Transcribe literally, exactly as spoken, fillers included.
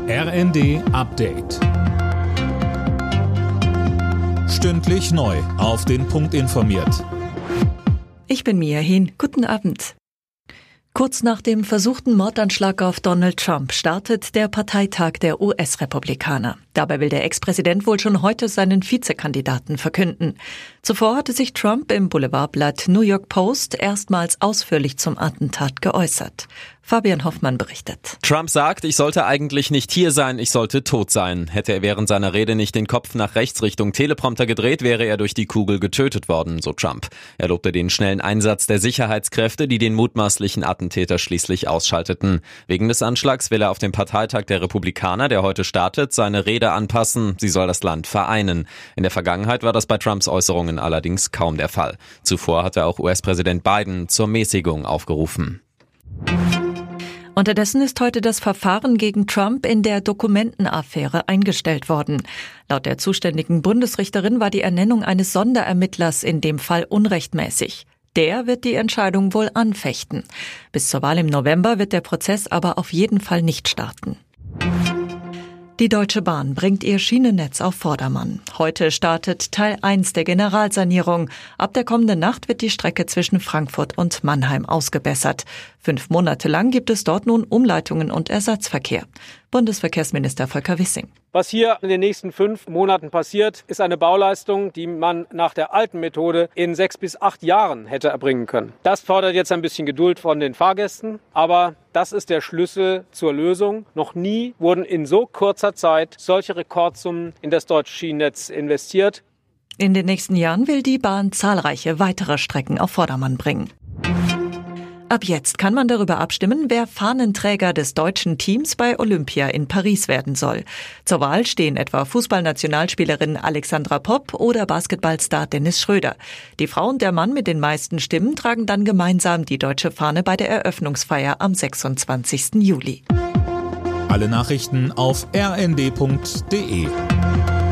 R N D Update. Stündlich neu auf den Punkt informiert. Ich bin Mia Hin. Guten Abend. Kurz nach dem versuchten Mordanschlag auf Donald Trump startet der Parteitag der U S-Republikaner. Dabei will der Ex-Präsident wohl schon heute seinen Vizekandidaten verkünden. Zuvor hatte sich Trump im Boulevardblatt New York Post erstmals ausführlich zum Attentat geäußert. Fabian Hoffmann berichtet. Trump sagt, ich sollte eigentlich nicht hier sein, ich sollte tot sein. Hätte er während seiner Rede nicht den Kopf nach rechts Richtung Teleprompter gedreht, wäre er durch die Kugel getötet worden, so Trump. Er lobte den schnellen Einsatz der Sicherheitskräfte, die den mutmaßlichen Attentäter schließlich ausschalteten. Wegen des Anschlags will er auf dem Parteitag der Republikaner, der heute startet, seine Rede anpassen. Sie soll das Land vereinen. In der Vergangenheit war das bei Trumps Äußerungen allerdings kaum der Fall. Zuvor hatte auch U S-Präsident Biden zur Mäßigung aufgerufen. Unterdessen ist heute das Verfahren gegen Trump in der Dokumentenaffäre eingestellt worden. Laut der zuständigen Bundesrichterin war die Ernennung eines Sonderermittlers in dem Fall unrechtmäßig. Der wird die Entscheidung wohl anfechten. Bis zur Wahl im November wird der Prozess aber auf jeden Fall nicht starten. Die Deutsche Bahn bringt ihr Schienennetz auf Vordermann. Heute startet Teil eins der Generalsanierung. Ab der kommenden Nacht wird die Strecke zwischen Frankfurt und Mannheim ausgebessert. Fünf Monate lang gibt es dort nun Umleitungen und Ersatzverkehr. Bundesverkehrsminister Volker Wissing. Was hier in den nächsten fünf Monaten passiert, ist eine Bauleistung, die man nach der alten Methode in sechs bis acht Jahren hätte erbringen können. Das fordert jetzt ein bisschen Geduld von den Fahrgästen, aber das ist der Schlüssel zur Lösung. Noch nie wurden in so kurzer Zeit solche Rekordsummen in das deutsche Schienennetz investiert. In den nächsten Jahren will die Bahn zahlreiche weitere Strecken auf Vordermann bringen. Ab jetzt kann man darüber abstimmen, wer Fahnenträger des deutschen Teams bei Olympia in Paris werden soll. Zur Wahl stehen etwa Fußballnationalspielerin Alexandra Popp oder Basketballstar Dennis Schröder. Die Frau und der Mann mit den meisten Stimmen tragen dann gemeinsam die deutsche Fahne bei der Eröffnungsfeier am sechsundzwanzigsten Juli. Alle Nachrichten auf r n d punkt d e.